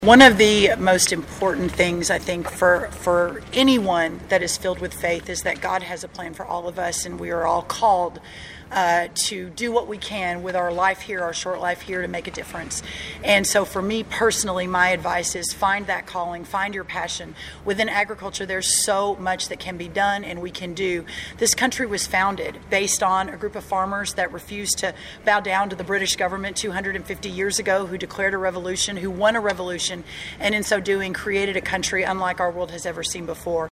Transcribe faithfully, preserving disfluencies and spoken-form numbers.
One of the most important things, I think, for, for anyone that is filled with faith is that God has a plan for all of us, and we are all called uh, to do what we can with our life here, our short life here, to make a difference. And so for me personally, my advice is find that calling, find your passion. Within agriculture, there's so much that can be done and we can do. This country was founded based on a group of farmers that refused to bow down to the British government two hundred fifty years ago, who declared a revolution, who won a revolution, and in so doing created a country unlike our world has ever seen before.